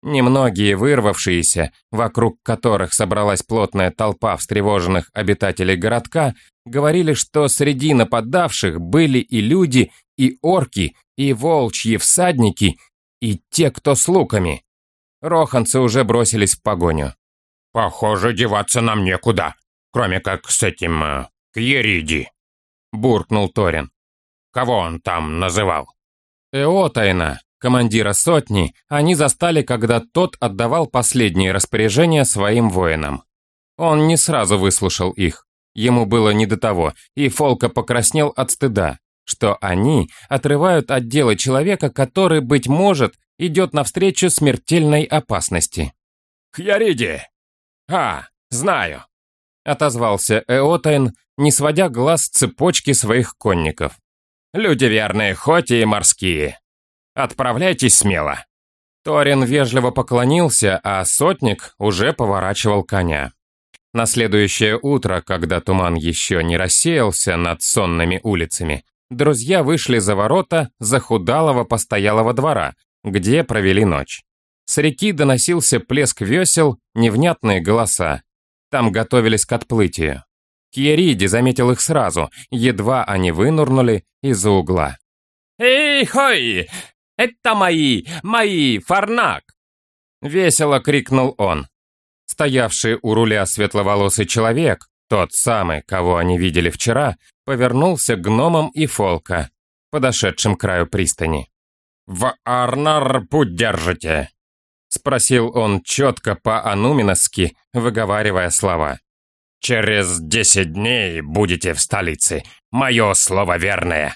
Немногие вырвавшиеся, вокруг которых собралась плотная толпа встревоженных обитателей городка, говорили, что среди нападавших были и люди, и орки, и волчьи всадники, и те, кто с луками. Роханцы уже бросились в погоню. «Похоже, деваться нам некуда, кроме как с этим... Кьериди», — буркнул Торин. «Кого он там называл?» Эотайна, командира сотни, они застали, когда тот отдавал последние распоряжения своим воинам. Он не сразу выслушал их. Ему было не до того, и Фолка покраснел от стыда, что они отрывают от дела человека, который, быть может, идет навстречу смертельной опасности. «Кьериди! Знаю!» — отозвался Эотайн, не сводя глаз с цепочки своих конников. «Люди верные, хоть и морские. Отправляйтесь смело». Торин вежливо поклонился, а сотник уже поворачивал коня. На следующее утро, когда туман еще не рассеялся над сонными улицами, друзья вышли за ворота захудалого постоялого двора, где провели ночь. С реки доносился плеск весел, невнятные голоса. Там готовились к отплытию. Кьериди заметил их сразу, едва они вынурнули из-за угла. «Эй-хой! Это мои, Фарнак!» Весело крикнул он. Стоявший у руля светловолосый человек, тот самый, кого они видели вчера, повернулся к гномам и Фолка, подошедшим к краю пристани. «В Арнар путь держите?» — спросил он четко по-ануминовски, выговаривая слова. «Через 10 дней будете в столице. Мое слово верное.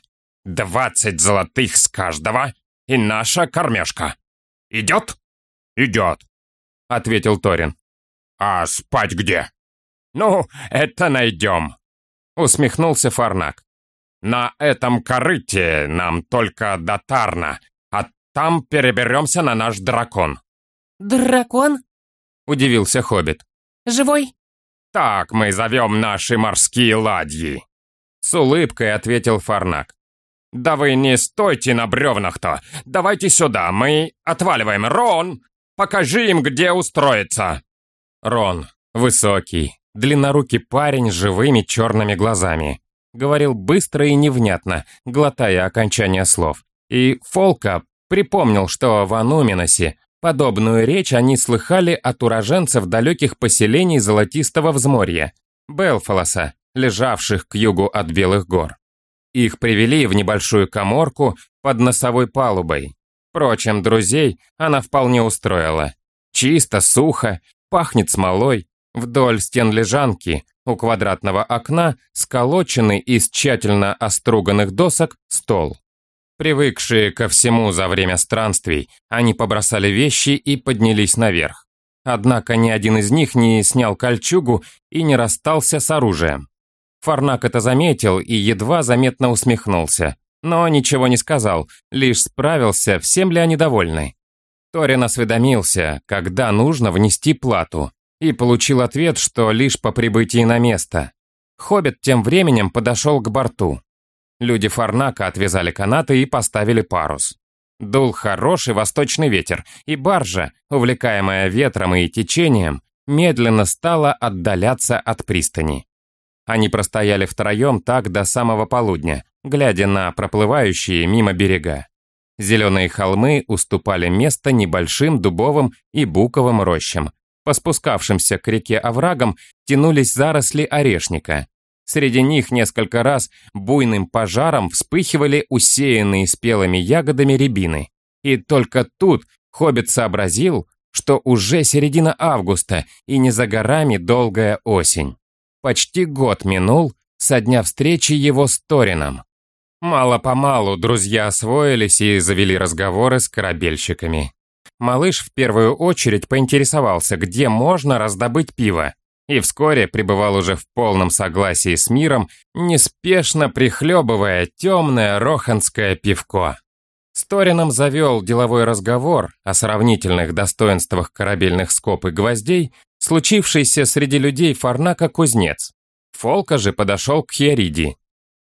20 золотых с каждого и наша кормежка. Идет?» «Идет», — ответил Торин. «А спать где?» «Ну, это найдем», — усмехнулся Фарнак. «На этом корыте нам только до Тарна, а там переберемся на наш дракон». «Дракон?» — удивился хоббит. «Живой?» «Так мы зовем наши морские ладьи», — с улыбкой ответил Фарнак. «Да вы не стойте на бревнах-то! Давайте сюда, мы отваливаем! Рон, покажи им, где устроиться!» Рон, высокий, длиннорукий парень с живыми черными глазами, говорил быстро и невнятно, глотая окончания слов. И Фолка припомнил, что в Ануминосе подобную речь они слыхали от уроженцев далеких поселений Золотистого взморья, Белфалоса, лежавших к югу от Белых гор. Их привели в небольшую каморку под носовой палубой. Впрочем, друзей она вполне устроила. Чисто, сухо, пахнет смолой. Вдоль стен лежанки, у квадратного окна, сколоченный из тщательно оструганных досок стол. Привыкшие ко всему за время странствий, они побросали вещи и поднялись наверх. Однако ни один из них не снял кольчугу и не расстался с оружием. Фарнак это заметил и едва заметно усмехнулся, но ничего не сказал, лишь справился, всем ли они довольны. Торин осведомился, когда нужно внести плату, и получил ответ, что лишь по прибытии на место. Хоббит тем временем подошел к борту. Люди Фарнака отвязали канаты и поставили парус. Дул хороший восточный ветер, и баржа, увлекаемая ветром и течением, медленно стала отдаляться от пристани. Они простояли втроем так до самого полудня, глядя на проплывающие мимо берега. Зеленые холмы уступали место небольшим дубовым и буковым рощам. По спускавшимся к реке оврагам тянулись заросли орешника. Среди них несколько раз буйным пожаром вспыхивали усеянные спелыми ягодами рябины. И только тут хоббит сообразил, что уже середина августа и не за горами долгая осень. Почти год минул со дня встречи его с Торином. Мало-помалу друзья освоились и завели разговоры с корабельщиками. Малыш в первую очередь поинтересовался, где можно раздобыть пиво, и вскоре пребывал уже в полном согласии с миром, неспешно прихлебывая темное роханское пивко. С Торином завел деловой разговор о сравнительных достоинствах корабельных скоб и гвоздей, случившийся среди людей Фарнака кузнец. Фолка же подошел к Хьериди.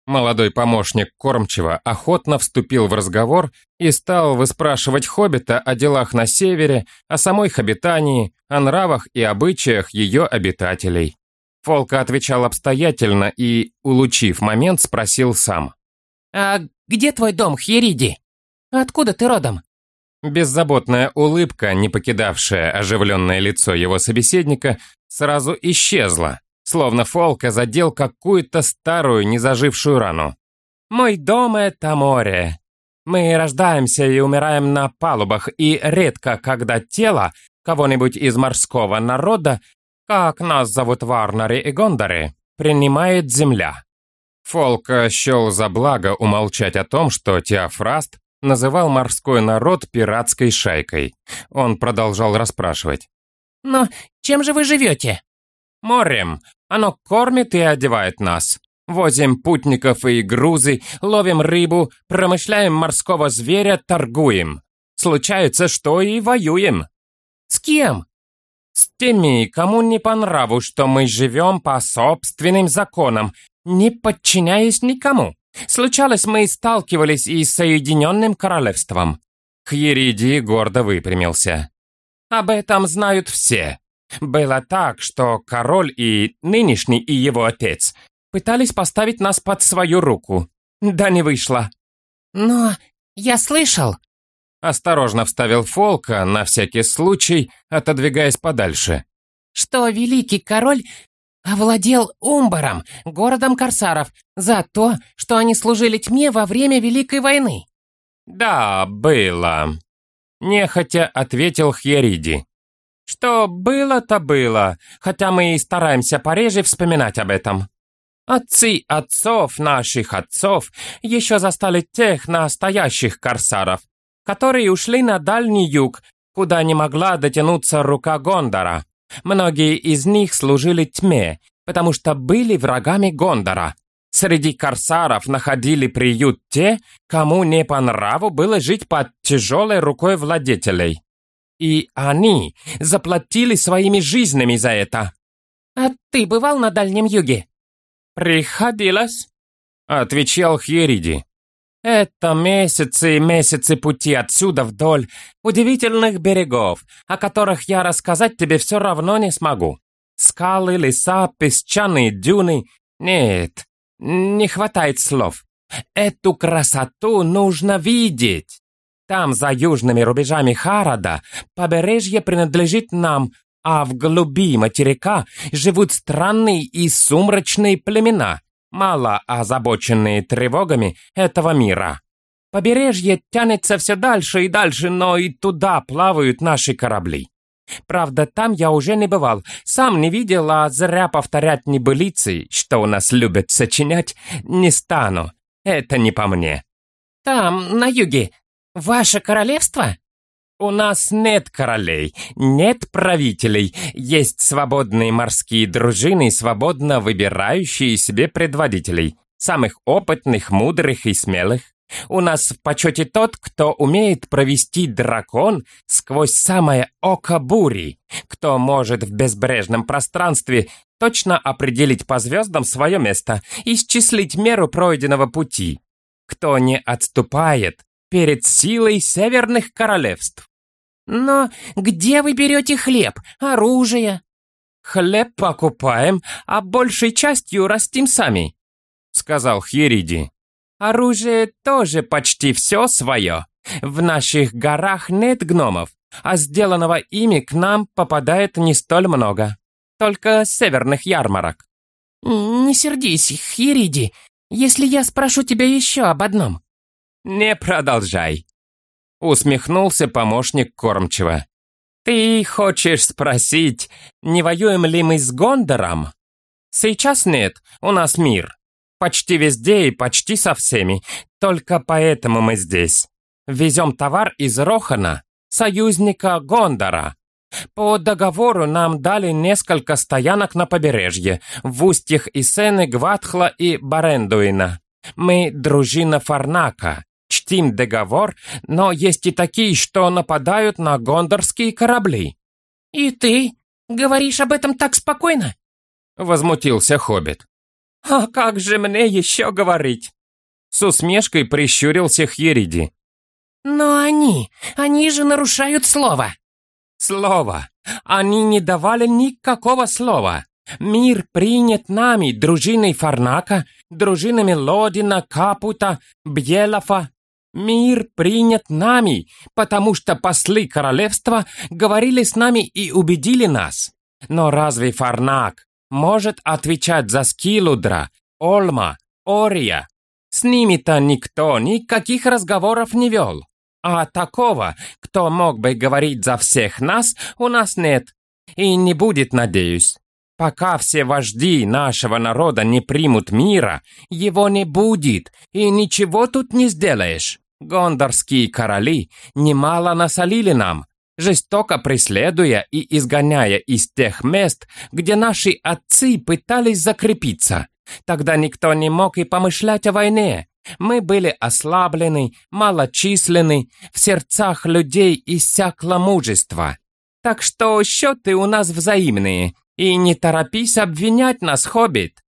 Молодой помощник кормчего охотно вступил в разговор и стал выспрашивать хоббита о делах на севере, о самой их обитании, о нравах и обычаях ее обитателей. Фолка отвечал обстоятельно и, улучив момент, спросил сам. «А где твой дом, Хьериди? Откуда ты родом?» Беззаботная улыбка, не покидавшая оживленное лицо его собеседника, сразу исчезла, словно Фолка задел какую-то старую незажившую рану. «Мой дом — это море. Мы рождаемся и умираем на палубах, и редко, когда тело кого-нибудь из морского народа, как нас зовут Варнари и Гондары, принимает земля». Фолка счел за благо умолчать о том, что Теофраст называл морской народ пиратской шайкой. Он продолжал расспрашивать. «Но чем же вы живете?» «Морем. Оно кормит и одевает нас. Возим путников и грузы, ловим рыбу, промышляем морского зверя, торгуем. Случается, что и воюем». «С кем?» «С теми, кому не по нраву, что мы живем по собственным законам, не подчиняясь никому. Случалось, мы сталкивались и с Соединенным Королевством». Хьериди гордо выпрямился. «Об этом знают все. Было так, что король и нынешний, и его отец пытались поставить нас под свою руку. Да не вышло». «Но я слышал...» Осторожно вставил Фолка, на всякий случай, отодвигаясь подальше. «Что великий король овладел Умбаром, городом корсаров, за то, что они служили тьме во время Великой войны». «Да, было», — нехотя ответил Хьериди. «Что было, то было, хотя мы и стараемся пореже вспоминать об этом. Отцы отцов наших отцов еще застали тех настоящих корсаров, которые ушли на Дальний Юг, куда не могла дотянуться рука Гондора. Многие из них служили тьме, потому что были врагами Гондора. Среди корсаров находили приют те, кому не по нраву было жить под тяжелой рукой владетелей. И они заплатили своими жизнями за это». «А ты бывал на Дальнем Юге?» «Приходилось», — отвечал Хьериди. «Это месяцы и месяцы пути отсюда вдоль удивительных берегов, о которых я рассказать тебе все равно не смогу. Скалы, леса, песчаные дюны. Нет, не хватает слов. Эту красоту нужно видеть. Там, за южными рубежами Харада, побережье принадлежит нам, а в глуби материка живут странные и сумрачные племена, мало озабоченные тревогами этого мира. Побережье тянется все дальше и дальше, но и туда плавают наши корабли. Правда, там я уже не бывал, сам не видел, а зря повторять небылицы, что у нас любят сочинять, не стану. Это не по мне». «Там, на юге, ваше королевство?» «У нас нет королей, нет правителей, есть свободные морские дружины, свободно выбирающие себе предводителей, самых опытных, мудрых и смелых. У нас в почете тот, кто умеет провести дракон сквозь самое око бури, кто может в безбрежном пространстве точно определить по звездам свое место, исчислить меру пройденного пути, кто не отступает перед силой северных королевств». «Но где вы берете хлеб, оружие?» «Хлеб покупаем, а большей частью растим сами», — сказал Хьериди. «Оружие тоже почти все свое. В наших горах нет гномов, а сделанного ими к нам попадает не столь много. Только с северных ярмарок». «Не сердись, Хьериди, если я спрошу тебя еще об одном». «Не продолжай», — усмехнулся помощник кормчего. «Ты хочешь спросить, не воюем ли мы с Гондором? Сейчас нет, у нас мир. Почти везде и почти со всеми. Только поэтому мы здесь. Везем товар из Рохана, союзника Гондора. По договору нам дали несколько стоянок на побережье, в устьях Исены, Гватхла и Барендуина. Мы дружина Фарнака. Чтим договор, но есть и такие, что нападают на гондорские корабли». «И ты говоришь об этом так спокойно?» Возмутился хоббит. «А как же мне еще говорить?» С усмешкой прищурился Хьериди. «Но они же нарушают слово». «Слово! Они не давали никакого слова. Мир принят нами, дружиной Фарнака, дружинами Лодина, Капута, Бьелофа. Мир принят нами, потому что послы королевства говорили с нами и убедили нас. Но разве Фарнак может отвечать за Скилудра, Олма, Ория? С ними-то никто никаких разговоров не вел. А такого, кто мог бы говорить за всех нас, у нас нет. И не будет, надеюсь. Пока все вожди нашего народа не примут мира, его не будет, и ничего тут не сделаешь. Гондорские короли немало насолили нам, жестоко преследуя и изгоняя из тех мест, где наши отцы пытались закрепиться. Тогда никто не мог и помышлять о войне. Мы были ослаблены, малочисленны, в сердцах людей иссякло мужество. Так что счеты у нас взаимные, и не торопись обвинять нас, хоббит.